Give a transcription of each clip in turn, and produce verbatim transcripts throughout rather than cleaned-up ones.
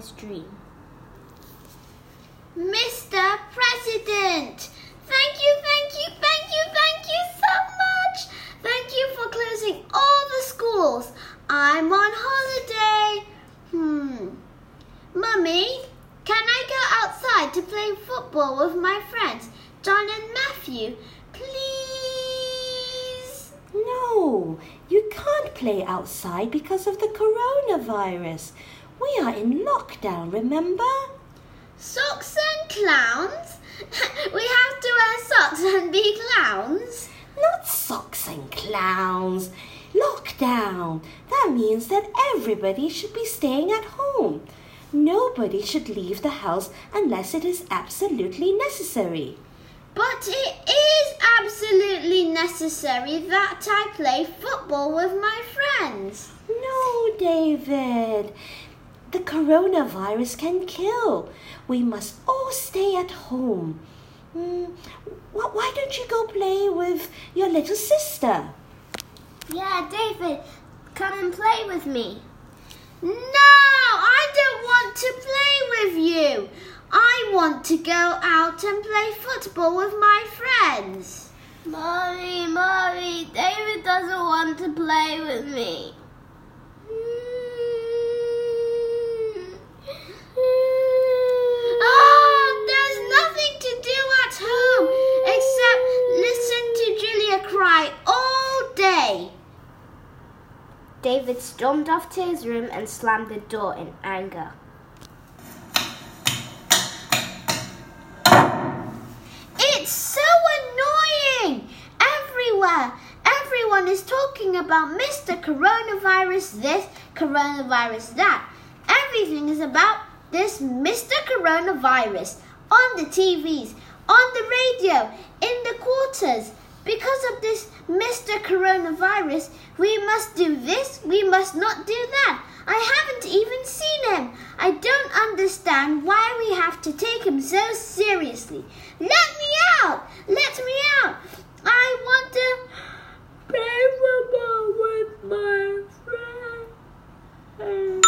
his dream. Mister President, thank you, thank you, thank you, thank you so much. Thank you for closing all the schools. I'm on holiday. Hmm. Mummy, can I go outside to play football with my friends, John and Matthew? Please? No, you can't play outside because of the coronavirus. We are in lockdown, remember? Socks and clowns? We have to wear socks and be clowns? Not socks and clowns. Lockdown. That means that everybody should be staying at home. Nobody should leave the house unless it is absolutely necessary. But it is absolutely necessary that I play football with my friends. No, David. The coronavirus can kill. We must all stay at home. Mm, wh- why don't you go play with your little sister? Yeah, David, come and play with me. No, I don't want to play with you. I want to go out and play football with my friends. Mommy, Mommy, David doesn't want to play with me. Oh, there's nothing to do at home except listen to Julia cry all day. David stormed off to his room and slammed the door in anger. It's so annoying! Everywhere, everyone is talking about Mister Coronavirus this, coronavirus that. Everything is about this Mister Coronavirus on the T Vs, on the radio, in the quarters. Because of this Mister Coronavirus, we must do this, we must not do that. I haven't even seen him. I don't understand why we have to take him so seriously. Let me out! Let me out! I want to play football with my friends.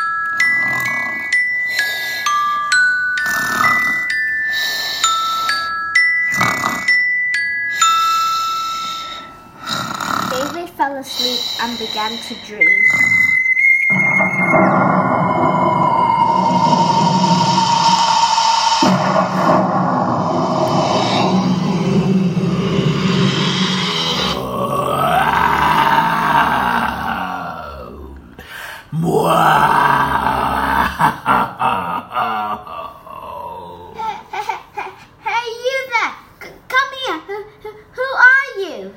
David fell asleep and began to dream. Hey, you there! C- come here. Who, who, who are you?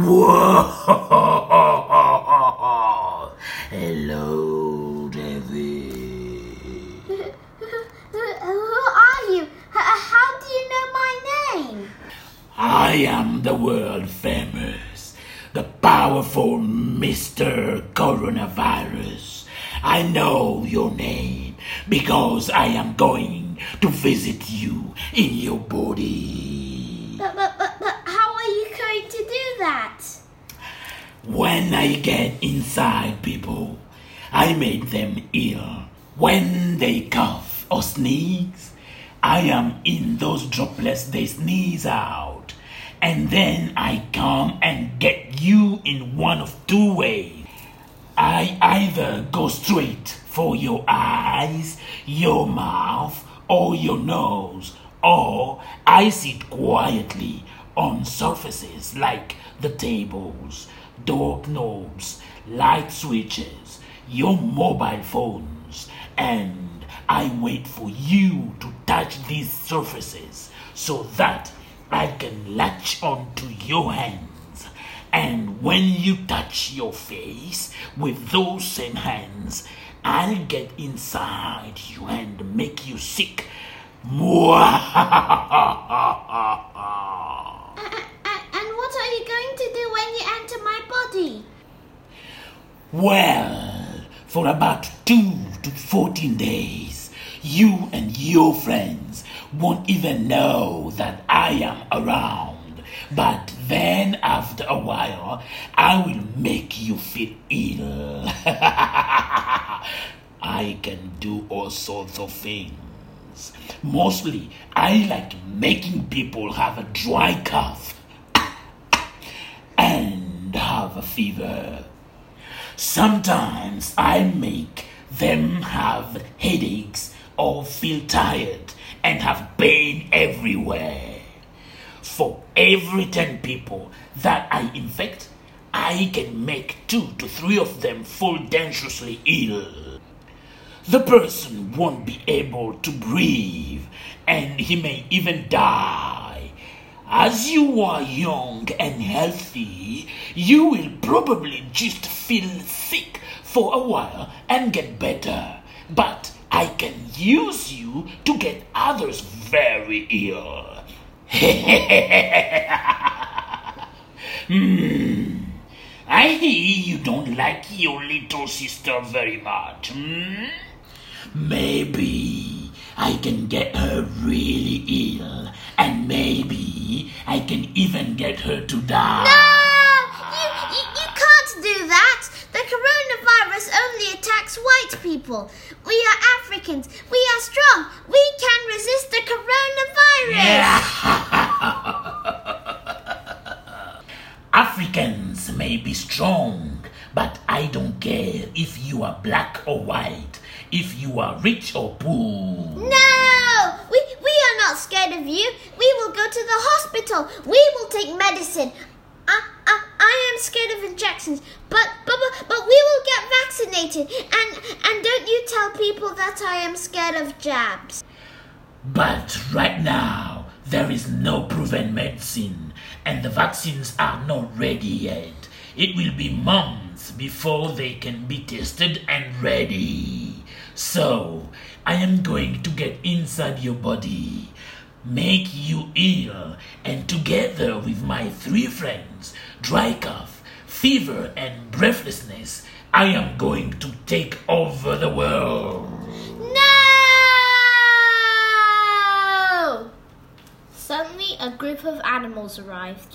Hello, David. Who, who, who are you? H- how do you know my name? I am the world famous, the powerful Mister Coronavirus. I know your name because I am going to visit you in your body. But, but, but, but how are you going to do that? When I get inside people, I make them ill. When they cough or sneeze, I am in those droplets they sneeze out. And then I come and get you in one of two ways. I either go straight for your eyes, your mouth, or your nose, or I sit quietly on surfaces like the tables, door knobs, light switches, your mobile phones, and I wait for you to touch these surfaces so that I can latch onto your hands. And when you touch your face with those same hands, I'll get inside you and make you sick. Mwah! And what are you going to do when you enter my body? Well, for about two to fourteen days, you and your friends won't even know that I am around. But then after a while, I will make you feel ill. I can do all sorts of things. Mostly, I like making people have a dry cough and have a fever. Sometimes I make them have headaches or feel tired and have pain everywhere. For every ten people that I infect, I can make two to three of them fall dangerously ill. The person won't be able to breathe, and he may even die. As you are young and healthy, you will probably just feel sick for a while and get better. But I can use you to get others very ill. Hmm. I hear you don't like your little sister very much. Hmm? Maybe I can get her really ill, and maybe I can even get her to die. No! You, you, you can't do that! The coronavirus only attacks white people. We are Africans. We are strong. We can resist the coronavirus. Africans may be strong, but I don't care if you are black or white, if you are rich or poor. No! We, we are not scared of you. We will go to the hospital. We will take medicine. I, I, I am scared of injections, but, but, but, but we will get vaccinated. And, and don't you tell people that I am scared of jabs. But right now, there is no proven medicine, and the vaccines are not ready yet. It will be months before they can be tested and ready. So, I am going to get inside your body, make you ill, and together with my three friends, dry cough, fever, and breathlessness, I am going to take over the world. No! Suddenly, a group of animals arrived.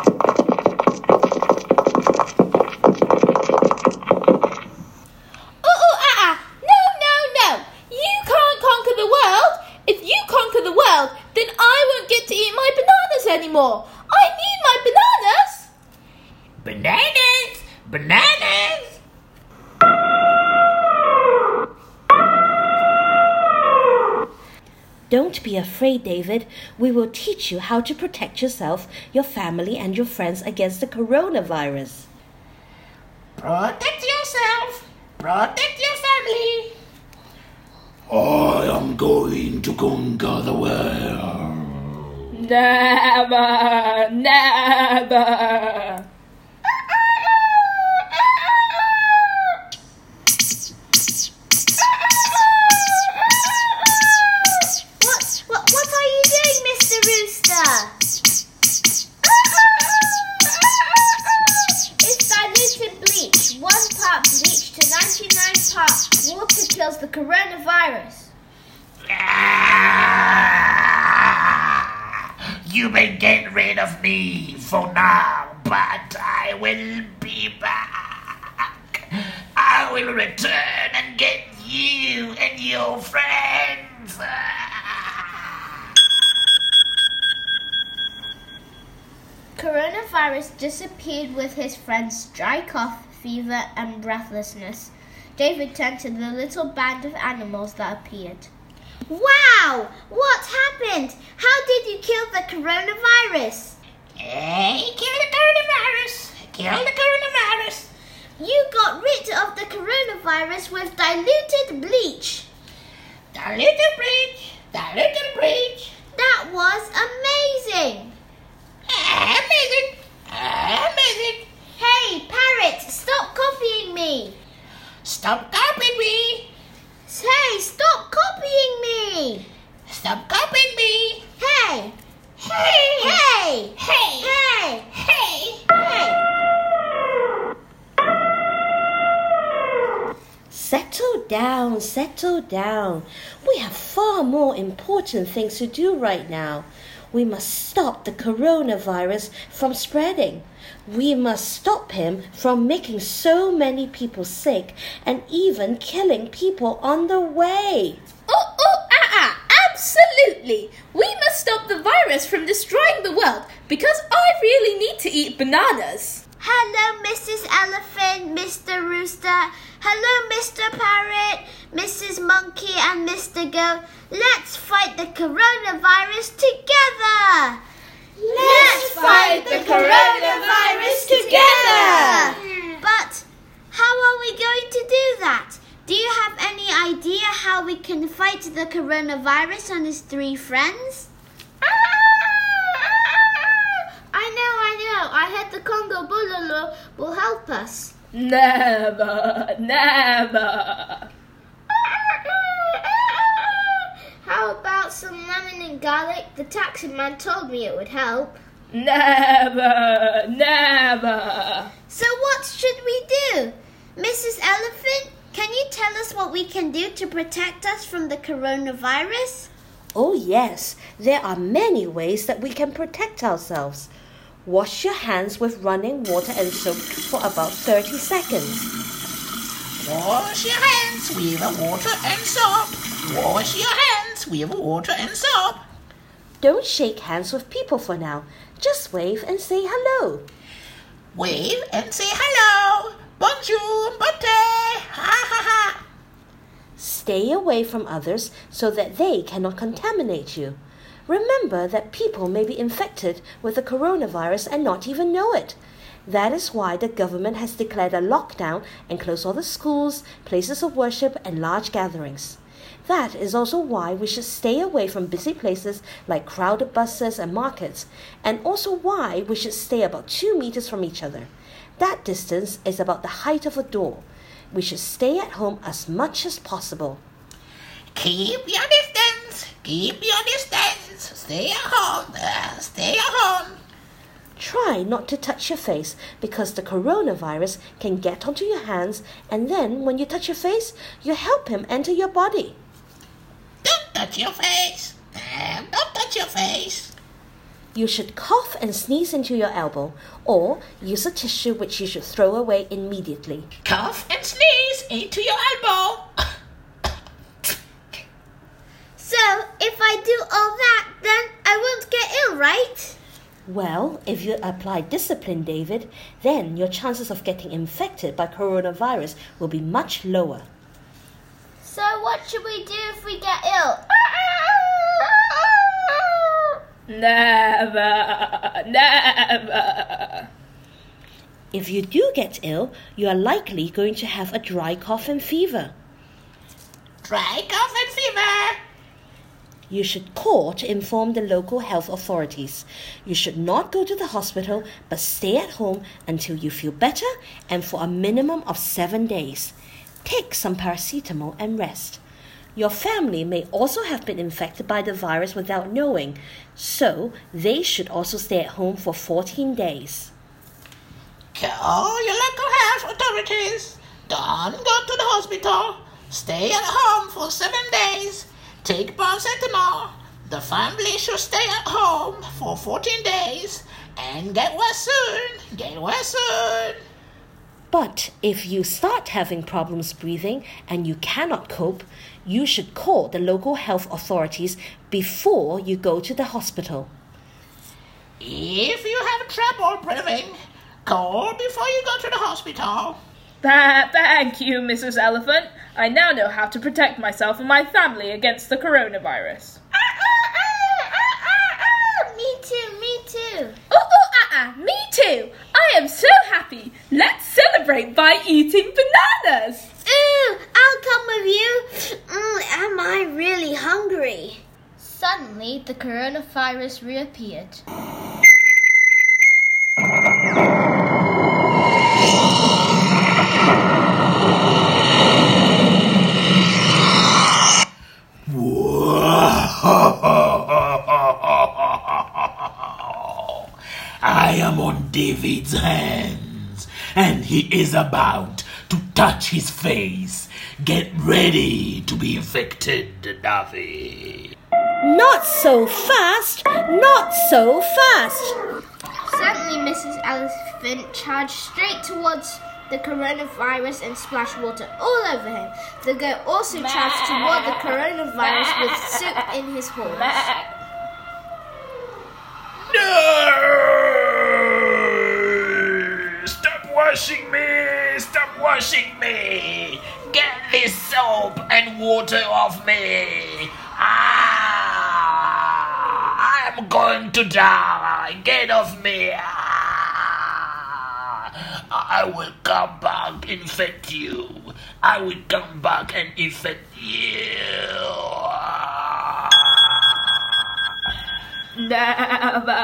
Anymore. I need my bananas. Bananas! Bananas! Don't be afraid, David. We will teach you how to protect yourself, your family, and your friends against the coronavirus. Protect yourself. Protect your family. I am going to conquer the world. Never, never. What, what, what are you doing, Mister Rooster? It's diluted bleach. One part bleach to ninety-nine parts water kills the coronavirus. You may get rid of me for now, but I will be back. I will return and get you and your friends. Coronavirus disappeared with his friends' dry cough, fever, and breathlessness. David turned to the little band of animals that appeared. Wow! What happened? How did you kill the coronavirus? Hey, kill the coronavirus! Kill the coronavirus! You got rid of the coronavirus with diluted bleach. Diluted bleach! Diluted bleach! That was amazing! Amazing! Amazing! Hey, Parrot, stop copying me! Stop copying me! Hey, stop copying me! Stop copying me! Hey! Hey! Hey! Hey! Hey! Hey! Hey! Settle down, settle down. We have far more important things to do right now. We must stop the coronavirus from spreading. We must stop him from making so many people sick and even killing people on the way. Oh, oh, ah, ah, absolutely. We must stop the virus from destroying the world because I really need to eat bananas. Hello, Missus Elephant, Mister Rooster. Hello, Mister Parrot, Missus Monkey, and Mister Goat. Let's fight the coronavirus together. Let's fight the coronavirus together. But how are we going to do that? Do you have any idea how we can fight the coronavirus and his three friends? I know, I know. I heard the Congo Bulolo will help us. Never, never. How about some lemon and garlic? The taxi man told me it would help. Never, never. So what should we do? Missus Elephant, can you tell us what we can do to protect us from the coronavirus? Oh yes, there are many ways that we can protect ourselves. Wash your hands with running water and soap for about thirty seconds. Wash your hands with water and soap. Wash your hands with water and soap. Don't shake hands with people for now. Just wave and say hello. Wave and say hello. Bonjour, bote. Ha ha ha. Stay away from others so that they cannot contaminate you. Remember that people may be infected with the coronavirus and not even know it. That is why the government has declared a lockdown and closed all the schools, places of worship, and large gatherings. That is also why we should stay away from busy places like crowded buses and markets, and also why we should stay about two meters from each other. That distance is about the height of a door. We should stay at home as much as possible. Keep your distance. Keep your distance. Stay at home. Uh, stay at home. Try not to touch your face because the coronavirus can get onto your hands, and then when you touch your face, you help him enter your body. Don't touch your face. Uh, don't touch your face. You should cough and sneeze into your elbow, or use a tissue which you should throw away immediately. Cough and sneeze into your elbow. So, if I do all that, then I won't get ill, right? Well, if you apply discipline, David, then your chances of getting infected by coronavirus will be much lower. So what should we do if we get ill? Never, never. If you do get ill, you are likely going to have a dry cough and fever. Dry cough and fever. You should call to inform the local health authorities. You should not go to the hospital, but stay at home until you feel better and for a minimum of seven days. Take some paracetamol and rest. Your family may also have been infected by the virus without knowing, so they should also stay at home for fourteen days. Call your local health authorities. Don't go to the hospital. Stay at home for seven days. Take paracetamol. The family should stay at home for fourteen days and get well soon. Get well soon. But if you start having problems breathing and you cannot cope, you should call the local health authorities before you go to the hospital. If you have trouble breathing, call before you go to the hospital. Th- thank you, Missus Elephant. I now know how to protect myself and my family against the coronavirus. Me too, me too. Oh, oh, ah, ah, me too. I am so happy. Let's celebrate by eating bananas. Ooh, I'll come with you. Mm, am I really hungry? Suddenly, the coronavirus reappeared. I am on David's hands, and he is about to touch his face. Get ready to be infected, David. Not so fast! Not so fast. Suddenly, Missus Elephant charged straight towards the coronavirus and splashed water all over him. The goat also charged toward the coronavirus with soup in his horns. No! Stop washing me! Stop washing me! Get this soap and water off me! Ah! I'm going to die! Get off me! Ah! I will come back, infect you. I will come back and infect you. Never,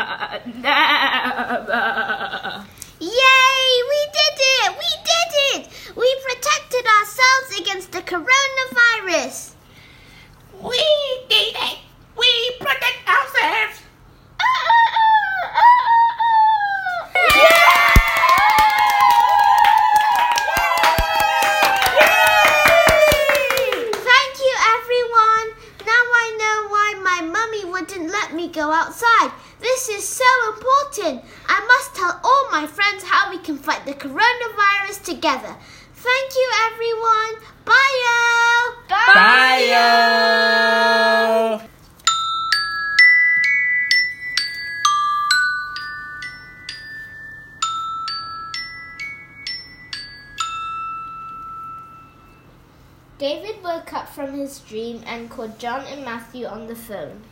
never. Yay! We did it! We did it! We protected ourselves against the coronavirus. We did it! We protect ourselves! Thank you, everyone. Now I know why my mummy wouldn't let me go outside. This is so important. I must tell all my friends how we can fight the coronavirus together. Thank you, everyone. Bye-o. Bye-o. David woke up from his dream and called John and Matthew on the phone.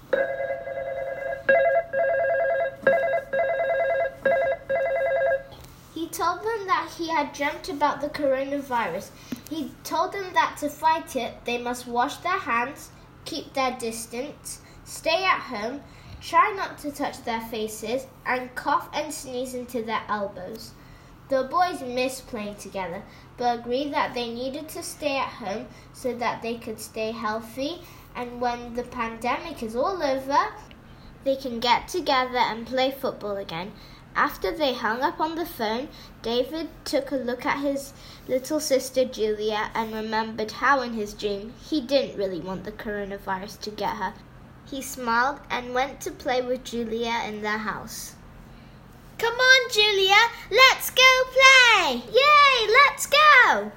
He told them that he had dreamt about the coronavirus. He told them that to fight it, they must wash their hands, keep their distance, stay at home, try not to touch their faces, and cough and sneeze into their elbows. The boys missed playing together, but agreed that they needed to stay at home so that they could stay healthy, and when the pandemic is all over, they can get together and play football again. After they hung up on the phone, David took a look at his little sister Julia and remembered how in his dream he didn't really want the coronavirus to get her. He smiled and went to play with Julia in their house. Come on, Julia. Let's go play. Yay, let's go!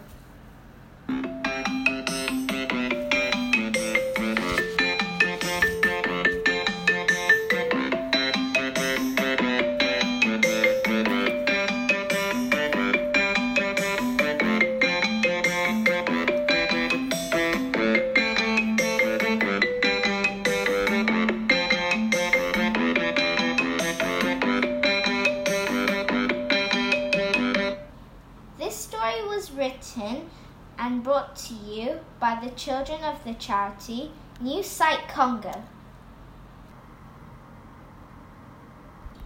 Written and brought to you by the children of the charity New Sight Congo.